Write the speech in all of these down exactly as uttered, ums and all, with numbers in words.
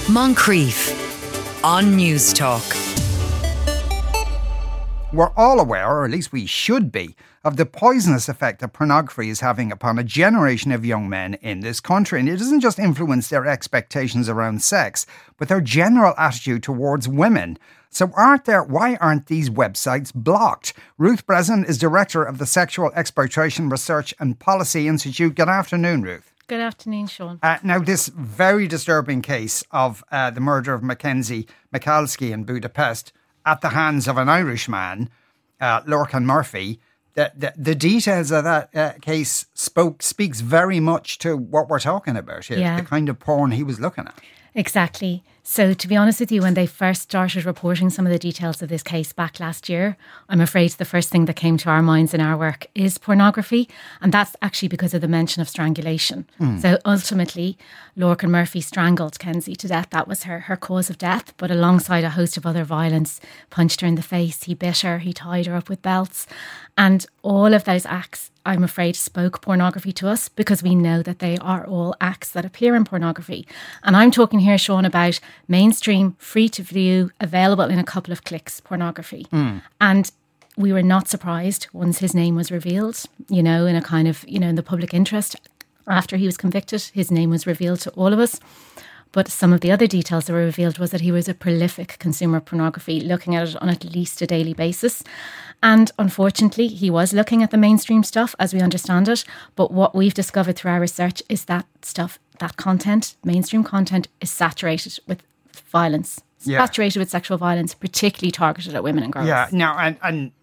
Moncrief on News Talk. We're all aware, or at least we should be, of the poisonous effect that pornography is having upon a generation of young men in this country. And it doesn't just influence their expectations around sex, but their general attitude towards women. So aren't there, why aren't these websites blocked? Ruth Breslin is director of the Sexual Exploitation Research and Policy Institute. Good afternoon, Ruth. Good afternoon, Sean. Uh, now, this very disturbing case of uh, the murder of Mackenzie Michalski in Budapest at the hands of an Irishman, uh, Lorcan Murphy, the, the, the details of that uh, case spoke speaks very much to what we're talking about here, yeah. the kind of porn he was looking at. Exactly. So to be honest with you, when they first started reporting some of the details of this case back last year, I'm afraid the first thing that came to our minds in our work is pornography. And that's actually because of the mention of strangulation. Mm. So ultimately, Lorcan Murphy strangled Kenzie to death. That was her, her cause of death. But alongside a host of other violence, punched her in the face, he bit her, he tied her up with belts. And all of those acts, I'm afraid, spoke pornography to us because we know that they are all acts that appear in pornography. And I'm talking here, Sean, about mainstream, free to view, available in a couple of clicks pornography. Mm. And we were not surprised once his name was revealed, you know, in a kind of, you know, in the public interest. After he was convicted, his name was revealed to all of us. But some of the other details that were revealed was that he was a prolific consumer of pornography, looking at it on at least a daily basis. And unfortunately, he was looking at the mainstream stuff as we understand it. But what we've discovered through our research is that stuff, that content, mainstream content, is saturated with violence, yeah. saturated with sexual violence, particularly targeted at women and girls. Yeah, now, and, and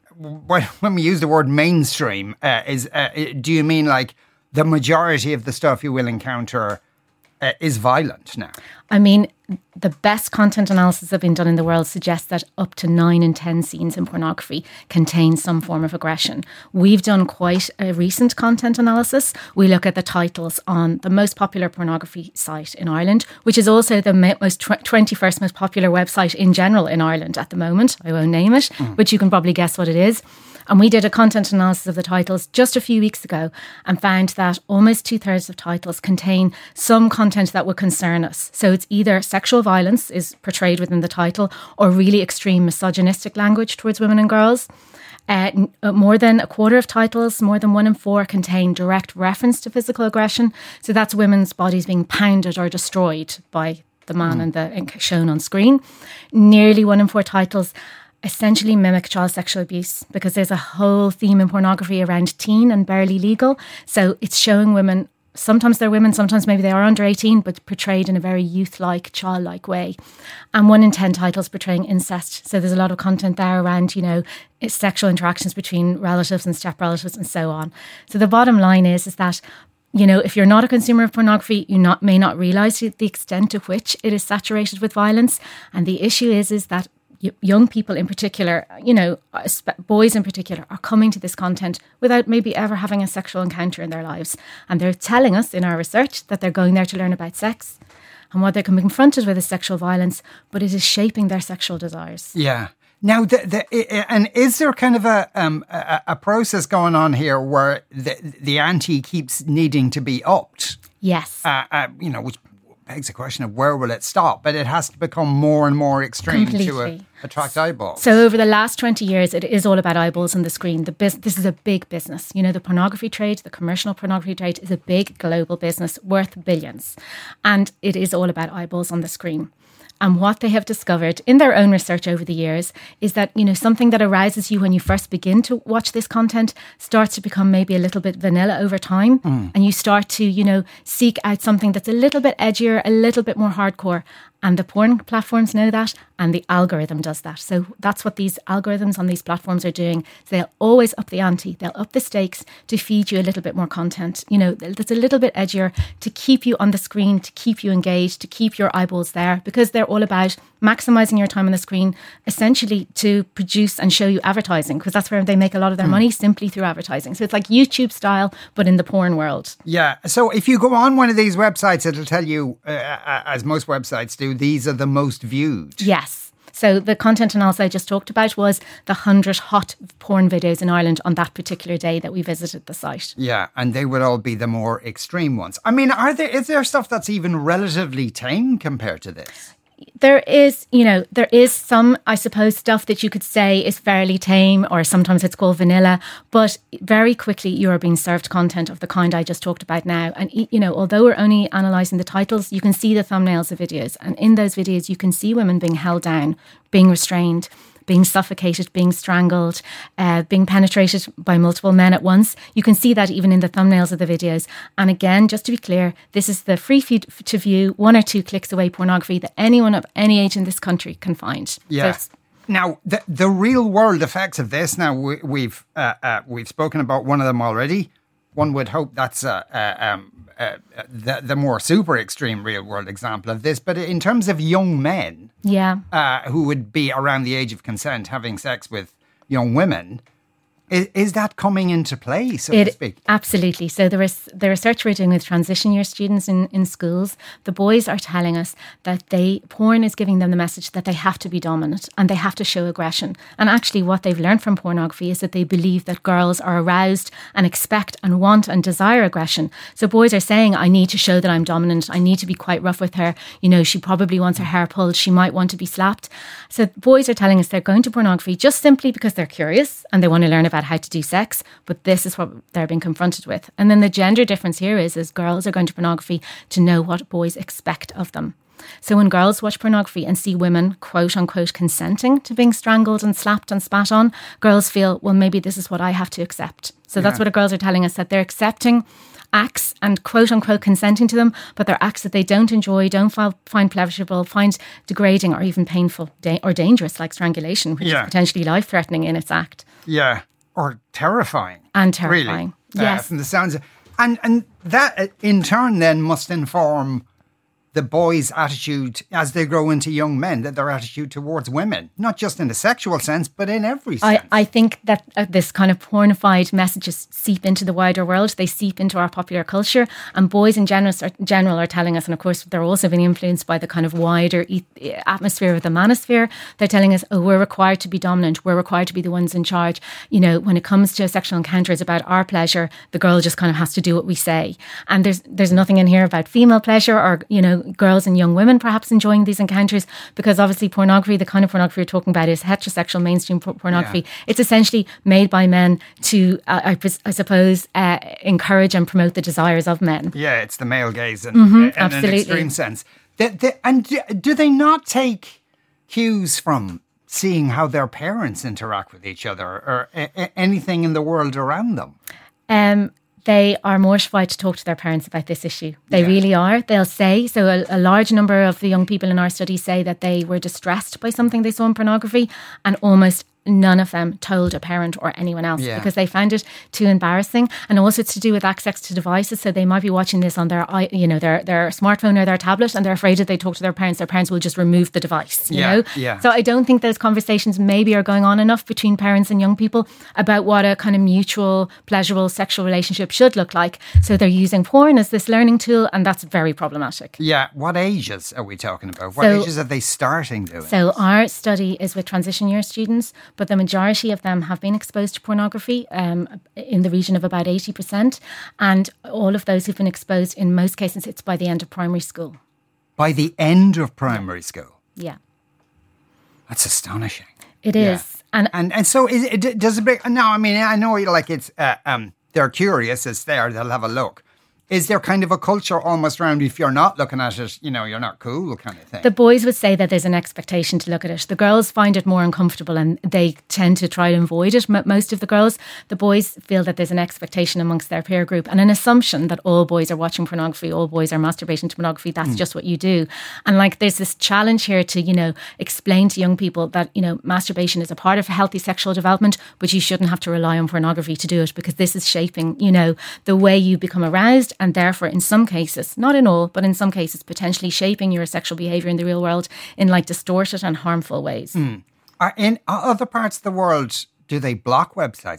when we use the word mainstream, uh, is uh, do you mean like the majority of the stuff you will encounter Uh, is violent now? I mean, the best content analysis that have been done in the world suggests that up to nine in ten scenes in pornography contain some form of aggression. We've done quite a recent content analysis. We look at the titles on the most popular pornography site in Ireland, which is also the most twenty-first most popular website in general in Ireland at the moment. I won't name it, mm. but you can probably guess what it is. And we did a content analysis of the titles just a few weeks ago and found that almost two thirds of titles contain some content that would concern us. So it's either sexual violence is portrayed within the title or really extreme misogynistic language towards women and girls. Uh, more than a quarter of titles, more than one in four, contain direct reference to physical aggression. So that's women's bodies being pounded or destroyed by the man mm. and the shown on screen. Nearly one in four titles essentially mimic child sexual abuse because there's a whole theme in pornography around teen and barely legal. So it's showing women, sometimes they're women, sometimes maybe they are under eighteen, but portrayed in a very youth-like, childlike way. And one in ten titles portraying incest. So there's a lot of content there around, you know, sexual interactions between relatives and step-relatives and so on. So the bottom line is, is that, you know, if you're not a consumer of pornography, you not may not realise the extent to which it is saturated with violence. And the issue is, is that young people in particular, you know, boys in particular, are coming to this content without maybe ever having a sexual encounter in their lives. And they're telling us in our research that they're going there to learn about sex and what they're confronted with is sexual violence, but it is shaping their sexual desires. Yeah. Now, the, the, and is there kind of a, um, a a process going on here where the, the ante keeps needing to be upped? Yes. Uh, uh, you know, which begs the question of where will it stop? But it has to become more and more extreme Completely. to uh, attract eyeballs. So over the last twenty years, it is all about eyeballs on the screen. The bus- This is a big business. You know, the pornography trade, the commercial pornography trade is a big global business worth billions. And it is all about eyeballs on the screen. And what they have discovered in their own research over the years is that, you know, something that arouses you when you first begin to watch this content starts to become maybe a little bit vanilla over time. Mm. And you start to, you know, seek out something that's a little bit edgier, a little bit more hardcore. And the porn platforms know that, and the algorithm does that. So that's what these algorithms on these platforms are doing. So they'll always up the ante, they'll up the stakes to feed you a little bit more content, you know, that's a little bit edgier, to keep you on the screen, to keep you engaged, to keep your eyeballs there, because they're all about maximising your time on the screen, essentially to produce and show you advertising, because that's where they make a lot of their mm. money, simply through advertising. So it's like YouTube style, but in the porn world. Yeah. So if you go on one of these websites, it'll tell you, uh, as most websites do, these are the most viewed. Yes. So the content analysis I just talked about was the one hundred hot porn videos in Ireland on that particular day that we visited the site. Yeah, and they would all be the more extreme ones. I mean, are there is there stuff that's even relatively tame compared to this? There is, you know, there is some, I suppose, stuff that you could say is fairly tame, or sometimes it's called vanilla, but very quickly you are being served content of the kind I just talked about now. And, you know, although we're only analysing the titles, you can see the thumbnails of videos. And in those videos, you can see women being held down, being restrained, being suffocated, being strangled, uh, being penetrated by multiple men at once. You can see that even in the thumbnails of the videos. And again, just to be clear, this is the free feed to view, one or two clicks away pornography that anyone of any age in this country can find. Yeah. So now, the the real world effects of this. Now we, we've uh, uh, we've spoken about one of them already. One would hope that's uh, uh, um, uh, the the more super extreme real world example of this. But in terms of young men, yeah, uh, who would be around the age of consent having sex with young women, is, is that coming into play, so it, to speak? Absolutely. So the, res- the research we're doing with transition year students in, in schools, the boys are telling us that they porn is giving them the message that they have to be dominant and they have to show aggression. And actually what they've learned from pornography is that they believe that girls are aroused and expect and want and desire aggression. So boys are saying, I need to show that I'm dominant. I need to be quite rough with her. You know, she probably wants her hair pulled. She might want to be slapped. So boys are telling us they're going to pornography just simply because they're curious and they want to learn about how to do sex, but this is what they're being confronted with. And then the gender difference here is, is girls are going to pornography to know what boys expect of them. So when girls watch pornography and see women, quote unquote, consenting to being strangled and slapped and spat on, girls feel, well, maybe this is what I have to accept. So that's Yeah. what the girls are telling us, that they're accepting acts and quote unquote consenting to them, but they're acts that they don't enjoy, don't find pleasurable, find degrading or even painful da- or dangerous, like strangulation, which Yeah. is potentially life-threatening in its act. Yeah, or terrifying. And terrifying. Really. Yes. Uh, from the sounds of, and and that uh, in turn then must inform the boys' attitude as they grow into young men, that their attitude towards women, not just in a sexual sense, but in every sense. I, I think that uh, this kind of pornified messages seep into the wider world. They seep into our popular culture. And boys in general are, general are telling us, and of course they're also being influenced by the kind of wider e- atmosphere of the manosphere. They're telling us, oh, we're required to be dominant. We're required to be the ones in charge. You know, when it comes to sexual encounters about our pleasure, the girl just kind of has to do what we say. And there's there's nothing in here about female pleasure or, you know, girls and young women perhaps enjoying these encounters, because obviously pornography, the kind of pornography we're talking about, is heterosexual mainstream por- pornography. Yeah. It's essentially made by men to, uh, I, pres- I suppose, uh, encourage and promote the desires of men. Yeah, it's the male gaze in, mm-hmm, in an extreme sense. They, they, and do, do they not take cues from seeing how their parents interact with each other or a- a- anything in the world around them? Um. They are mortified to talk to their parents about this issue. They yeah. really are. They'll say, so a, a large number of the young people in our study say that they were distressed by something they saw in pornography, and almost none of them told a parent or anyone else yeah. because they found it too embarrassing. And also it's to do with access to devices. So they might be watching this on their, you know, their their smartphone or their tablet, and they're afraid that they talk to their parents, their parents will just remove the device. You yeah, know, yeah. So I don't think those conversations maybe are going on enough between parents and young people about what a kind of mutual, pleasurable sexual relationship should look like. So they're using porn as this learning tool, and that's very problematic. Yeah. What ages are we talking about? What so, ages are they starting doing? So our study is with transition year students, but the majority of them have been exposed to pornography, um, in the region of about eighty percent. And all of those who've been exposed, in most cases, it's by the end of primary school. By the end of primary yeah. school? Yeah. That's astonishing. It yeah. is. And, and and so is it, does it be, no, I mean, I know like it's, uh, um, they're curious, it's there, they'll have a look. Is there kind of a culture almost around, if you're not looking at it, you know, you're not cool kind of thing? The boys would say that there's an expectation to look at it. The girls find it more uncomfortable and they tend to try to avoid it, most of the girls. The boys feel that there's an expectation amongst their peer group and an assumption that all boys are watching pornography, all boys are masturbating to pornography, that's mm. just what you do. And like there's this challenge here to, you know, explain to young people that, you know, masturbation is a part of healthy sexual development, but you shouldn't have to rely on pornography to do it, because this is shaping, you know, the way you become aroused, and therefore in some cases, not in all, but in some cases potentially shaping your sexual behaviour in the real world in like distorted and harmful ways. Mm. Are in other parts of the world, do they block websites like this?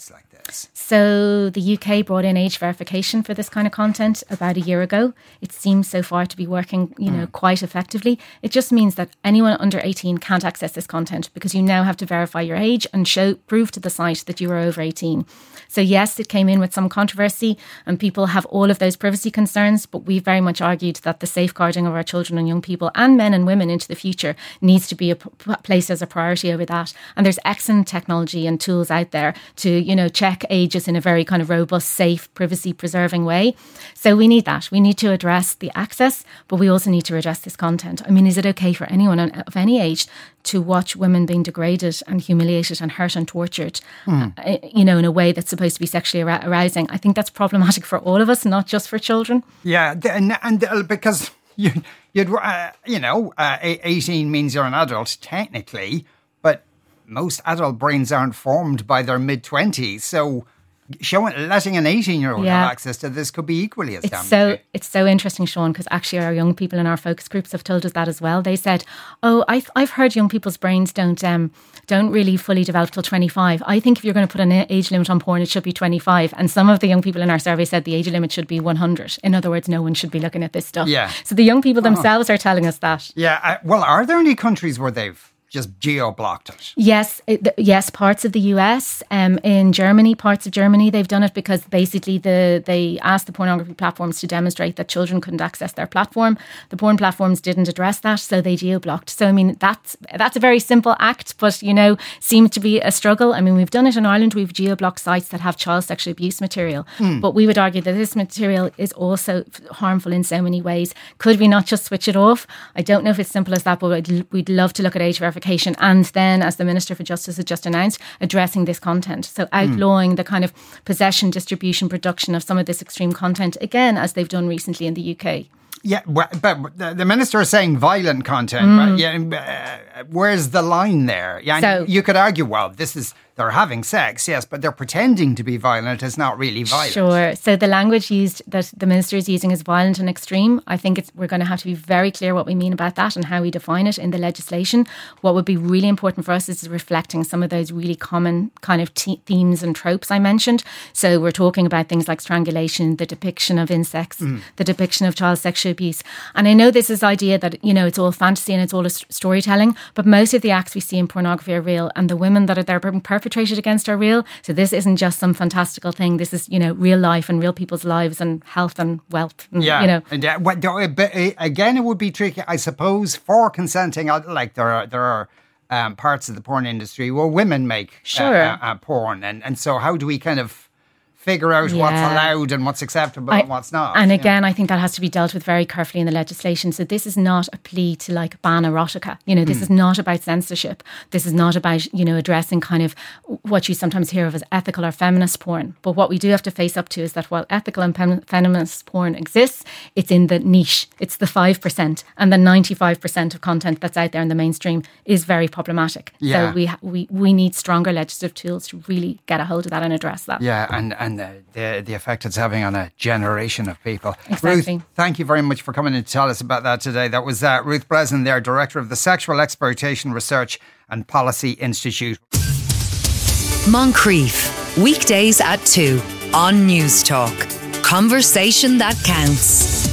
this? So the U K brought in age verification for this kind of content about a year ago. It seems so far to be working, you know, mm. quite effectively. It just means that anyone under eighteen can't access this content because you now have to verify your age and show prove to the site that you are over eighteen. So yes, it came in with some controversy and people have all of those privacy concerns, but we very much argued that the safeguarding of our children and young people and men and women into the future needs to be a, placed as a priority over that. And there's excellent technology and tools out there to, you know, check ages in a very kind of robust, safe, privacy preserving way. So we need that. We need to address the access, but we also need to address this content. I mean, is it okay for anyone of any age to watch women being degraded and humiliated and hurt and tortured, mm. uh, you know, in a way that's supposed to be sexually arousing? I think that's problematic for all of us, not just for children. Yeah, and, and uh, because you, you'd, uh, you know, uh, eighteen means you're an adult technically, but most adult brains aren't formed by their mid-twenties, so showing letting an eighteen-year-old yeah. have access to this could be equally as it's damaging. So it's so interesting, Sean, because actually our young people in our focus groups have told us that as well. They said, "Oh, I've I've heard young people's brains don't um don't really fully develop till twenty-five. I think if you're going to put an age limit on porn, it should be twenty-five." And some of the young people in our survey said the age limit should be one hundred. In other words, no one should be looking at this stuff. Yeah. So the young people themselves oh. are telling us that. Yeah. Uh, well, are there any countries where they've just geo-blocked it? Yes, it, yes, parts of the U S, um, in Germany, parts of Germany, they've done it because basically the they asked the pornography platforms to demonstrate that children couldn't access their platform. The porn platforms didn't address that, so they geo-blocked. So, I mean, that's that's a very simple act, but, you know, seems to be a struggle. I mean, we've done it in Ireland. We've geo-blocked sites that have child sexual abuse material. Mm. But we would argue that this material is also harmful in so many ways. Could we not just switch it off? I don't know if it's simple as that, but we'd, we'd love to look at age verification. And then, as the Minister for Justice has just announced, addressing this content. So outlawing mm. the kind of possession, distribution, production of some of this extreme content, again, as they've done recently in the U K. Yeah, well, but the Minister is saying violent content. Mm. But yeah, uh, where's the line there? Yeah, so, you could argue, well, this is... they're having sex, yes, but they're pretending to be violent. It's not really violent. Sure. So the language used that the Minister is using is violent and extreme. I think it's, we're going to have to be very clear what we mean about that and how we define it in the legislation. What would be really important for us is reflecting some of those really common kind of te- themes and tropes I mentioned. So we're talking about things like strangulation, the depiction of incest, mm. the depiction of child sexual abuse. And I know this is the idea that, you know, it's all fantasy and it's all a st- storytelling, but most of the acts we see in pornography are real, and the women that are there being perpetrated against are real. So this isn't just some fantastical thing. This is, you know, real life and real people's lives and health and wealth. And, yeah, you know. And uh, but, again, it would be tricky, I suppose, for consenting. Like there are there are um, parts of the porn industry where women make sure. uh, uh, porn, and and so how do we kind of figure out yeah. what's allowed and what's acceptable I, and what's not? And again, know? I think that has to be dealt with very carefully in the legislation. So this is not a plea to like ban erotica. You know, this mm. is not about censorship. This is not about, you know, addressing kind of what you sometimes hear of as ethical or feminist porn. But what we do have to face up to is that while ethical and fem- feminist porn exists, it's in the niche. It's the five percent, and the ninety-five percent of content that's out there in the mainstream is very problematic. Yeah. So we we we need stronger legislative tools to really get a hold of that and address that. Yeah, and and The, the, the effect it's having on a generation of people. Exactly. Ruth, thank you very much for coming in to tell us about that today. That was uh, Ruth Breslin there, Director of the Sexual Exploitation Research and Policy Institute. Moncrief, weekdays at two on News Talk. Conversation that counts.